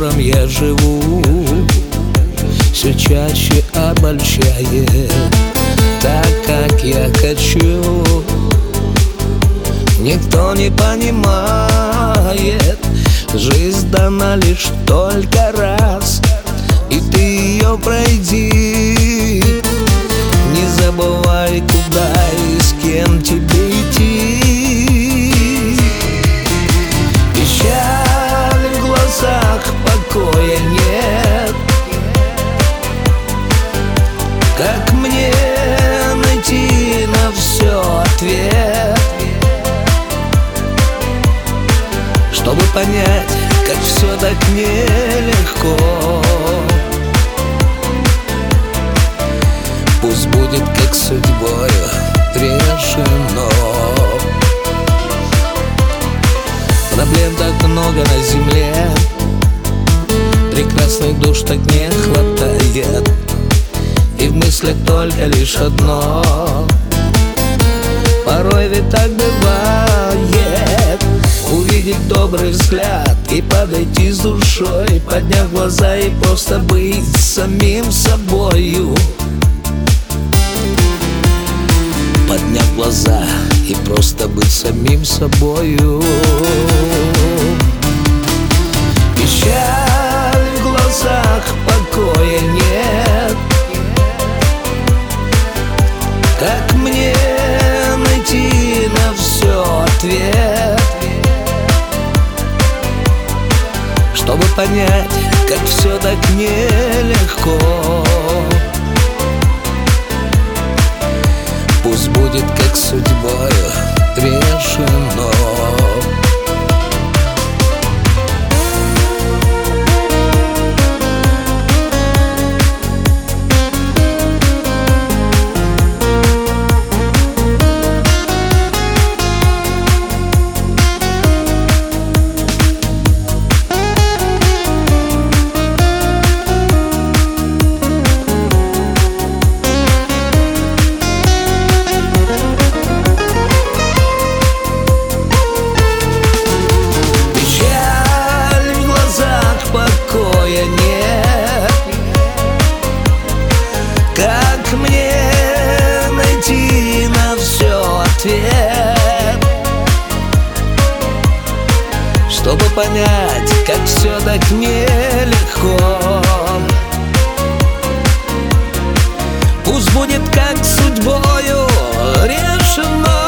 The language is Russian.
котором я живу, все чаще обольщает так, как я хочу. Никто не понимает, жизнь дана лишь только раз, и ты ее пройди. Не забывай, куда и с кем тебе идти. Печаль в глазах, покоя нет. Как мне найти на все ответ, чтобы понять, как все так нелегко? Пусть будет, как судьбою решено. Проблем так много на земле, прекрасных душ так не хватает, и в мыслях только лишь одно. Порой ведь так бывает: увидеть добрый взгляд и подойти с душой, подняв глаза и просто быть самим собою. Подняв глаза и просто быть самим собою. Печаль в глазах, покоя нет. Как мне найти на все ответ, чтобы понять, как все так нелегко? Пусть будет, как судьбою решено. Нет. Как мне найти на все ответ, чтобы понять, как все так нелегко? Пусть будет, как судьбою решено.